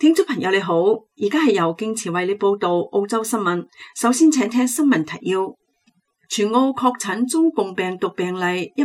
聽眾朋友你好，而家係由敬慈為你報道澳洲新聞。首先請聽新聞提要：全澳確診中共病毒病例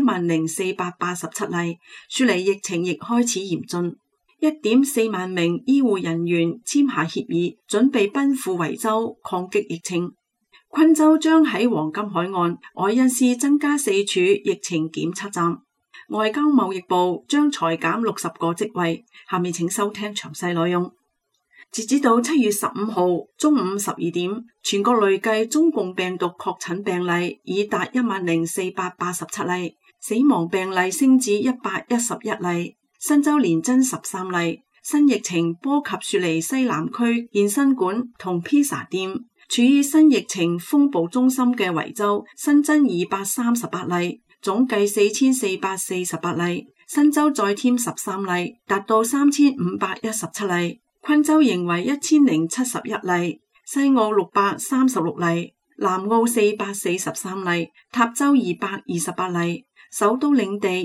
10,487例，雪梨疫情亦開始嚴峻。1.4萬名醫護人員簽下協議，準備奔赴維州抗擊疫情。昆州將喺黃金海岸凱恩斯增加4處疫情檢測站。外交貿易部將裁減60個職位。下面請收聽詳細內容。截止到7月15號中午12點，全國累計中共病毒確診病例已達10,487例，死亡病例升至111例，新州連增13例。新疫情波及雪梨西南區健身館同披薩店。處於新疫情風暴中心嘅維州新增238例，總計4,448例。新州再添13例，達到3,517例。昆州仍為1,071例，西澳636例，南澳443例，塔州228例，首都領地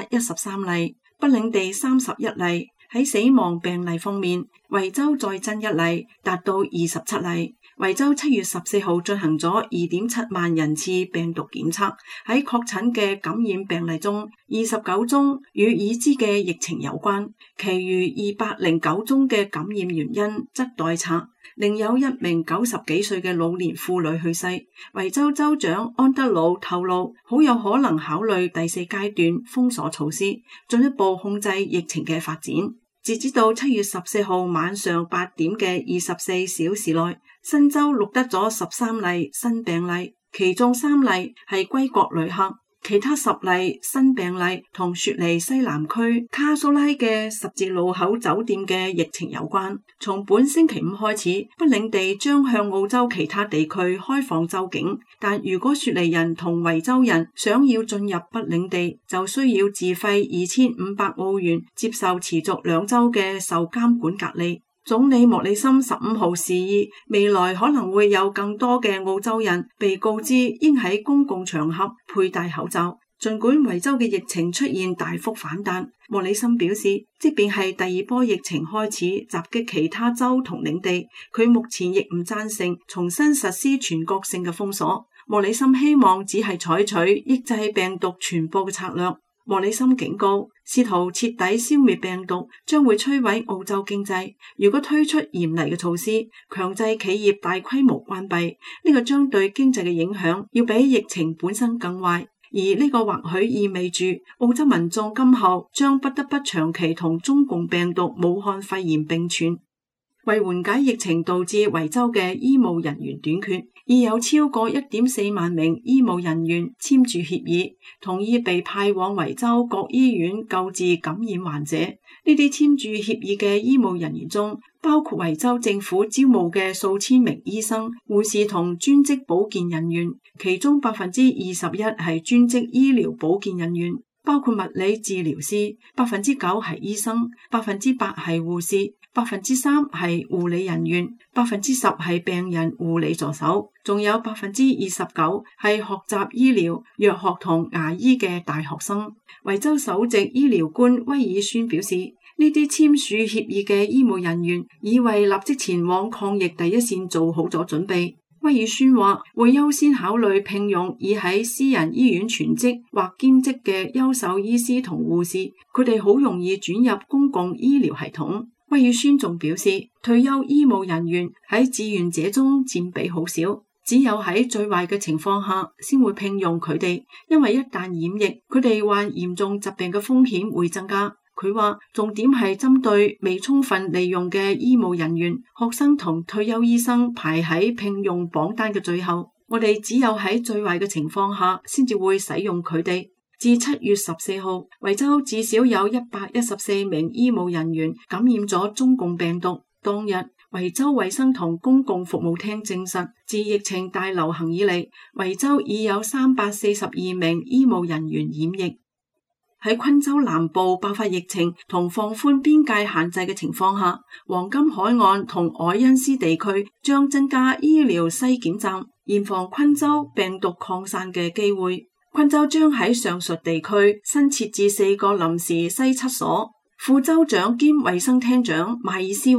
113例，北領地31例。喺死亡病例方面，維州再增1例，達到27例。維州7月14號進行咗2.7萬人次病毒檢測，喺確診嘅感染病例中，29宗與已知嘅疫情有關，其餘209宗嘅感染原因則待查。另有1名90幾歲嘅老年婦女去世。維州州長安德魯透露，好有可能考慮第4階段封鎖措施，進一步控制疫情嘅發展。截止到7月14號晚上8點嘅24小時內，新州錄得咗13例新病例，其中3例係歸國旅客，其他10例新病例同雪梨西南區卡蘇拉嘅十字路口酒店嘅疫情有關。從本星期5開始，北領地將向澳洲其他地區開放州境，但如果雪梨人同維州人想要進入北領地，就需要自費2,500澳元接受持續2周嘅受監管隔離。總理莫里森15號示意，未來可能會有更多嘅澳洲人被告知應喺公共場合佩戴口罩。儘管維州嘅疫情出現大幅反彈，莫里森表示，即便係第2波疫情開始襲擊其他州同領地，佢目前亦唔贊成重新實施全國性嘅封鎖。莫里森希望只係採取抑制病毒傳播嘅策略。莫里森警告，試圖徹底消滅病毒將會摧毀澳洲經濟。如果推出嚴厲嘅措施，強制企業大規模關閉，呢個將對經濟嘅影響要比疫情本身更壞。而呢個或許意味住澳洲民眾今後將不得不長期同中共病毒武漢肺炎並存。為緩解疫情導致維州嘅醫務人員短缺，已有超過 1.4 萬名醫務人員簽署協議，同意被派往維州各醫院救治感染患者。呢啲簽署協議嘅醫務人員中，包括維州政府招募嘅數千名醫生、護士同專職保健人員，其中 21% 係專職醫療保健人員，包括物理治療師， 9% 係醫生， 8% 係護士，3% 係護理人員，10% 係病人護理助手，仲有 29% 係學習醫療、藥學同牙醫嘅大學生。維州首席醫療官威爾宣表示，呢啲簽署協議嘅醫務人員已為立即前往抗疫第一線做好咗準備。威爾宣話會優先考慮聘用已喺私人醫院全職或兼職嘅優秀醫師同護士，佢哋好容易轉入公共醫療系統。威爾宣仲表示，退休醫務人員喺志願者中佔比好少，只有喺最壞嘅情況下先會聘用佢哋，因為一旦染疫，佢哋患嚴重疾病嘅風險會增加。佢話重點係針對未充分利用嘅醫務人員、學生同退休醫生排喺聘用榜單嘅最後，我哋只有喺最壞嘅情況下先至會使用佢哋。至7月14號，維州至少有114名醫務人員感染咗中共病毒。當日，維州衛生同公共服務廳證實，自疫情大流行以嚟，維州已有342名醫務人員染疫。喺昆州南部爆發疫情同放寬邊界限制嘅情況下，黃金海岸同凱恩斯地區將增加醫療篩檢站，嚴防昆州病毒擴散嘅機會。昆州將喺上述地區新設置4個臨時篩測所。副州長兼衛生廳長邁爾斯話，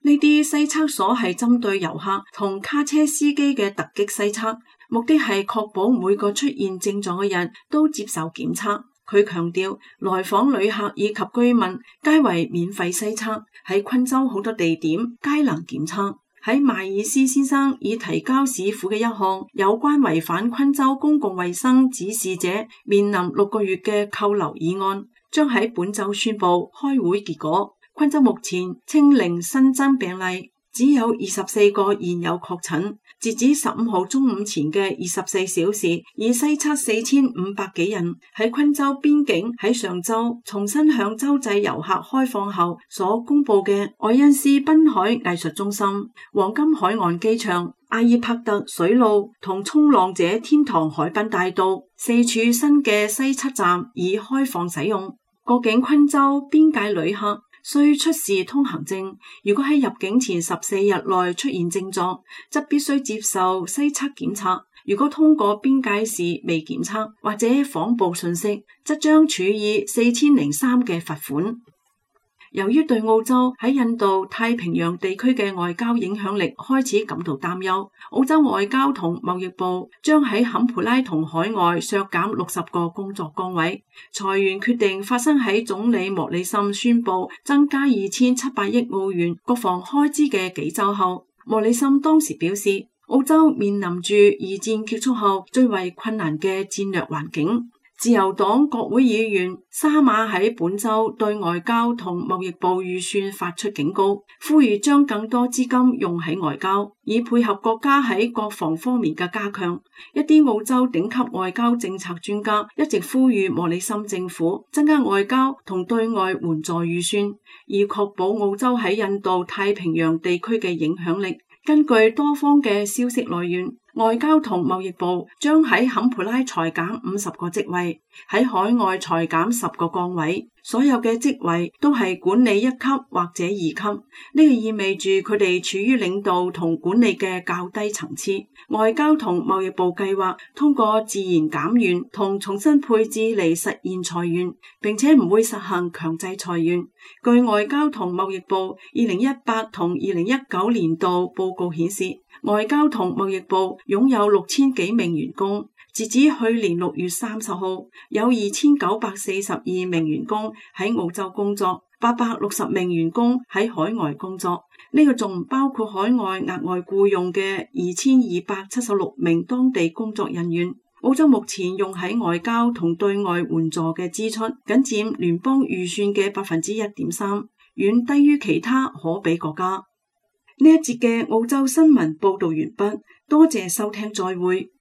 呢啲篩測所係針對遊客同卡車司機嘅突擊篩測，目的係確保每個出現症狀嘅人都接受檢測。佢強調，來訪旅客以及居民皆為免費篩測，喺昆州好多地點皆能檢測。喺邁爾斯先生已提交市府嘅一項有關違反昆州公共衛生指示者面臨6個月嘅扣留議案，將喺本周宣布開會結果。昆州目前清零新增病例只有24個現有確診，截止15號中午前嘅24小時，已篩測4500幾人。喺昆州邊境喺上周重新向州際遊客開放後所公布嘅愛因斯濱海藝術中心、黃金海岸機場、阿爾帕特水路同衝浪者天堂海濱大道4處新嘅篩測站已開放使用。過境昆州邊界旅客需出示通行證，如果喺入境前14日內出現症狀，則必須接受篩測檢測。如果通過邊界時未檢測或者謊報信息，則將處以4003嘅罰款。由於對澳洲喺印度太平洋地區嘅外交影響力開始感到擔憂，澳洲外交同貿易部將喺坎培拉同海外削減60個工作崗位。裁員決定發生喺總理莫里森宣布增加2700億澳元國防開支嘅幾週後。莫里森當時表示，澳洲面臨住二戰結束後最為困難嘅戰略環境。自由黨國會議員沙馬喺本周對外交同貿易部預算發出警告，呼籲將更多資金用喺外交，以配合國家喺國防方面嘅加強。一啲澳洲頂級外交政策專家一直呼籲莫里森政府增加外交同對外援助預算，以確保澳洲喺印度太平洋地區嘅影響力。根據多方嘅消息來源，外交同貿易部將喺坎培拉裁減50個職位，喺海外裁減10個崗位，所有嘅職位都係管理1級或者2級，呢個意味住佢哋處於領導同管理嘅較低層次。外交同貿易部計劃通過自然減員同重新配置嚟實現裁員，並且唔會實行強制裁員。據外交同貿易部2018同2019年度報告顯示，外交同貿易部擁有6000幾名員工，截止去年6月30號，有2942名員工喺澳洲工作，860名員工喺海外工作。呢個仲唔包括海外額外僱用嘅2276名當地工作人員。澳洲目前用喺外交同對外援助嘅支出，僅佔聯邦預算嘅1.3%，遠低於其他可比國家。呢一節嘅澳洲新聞報道完畢，多謝收聽，再會。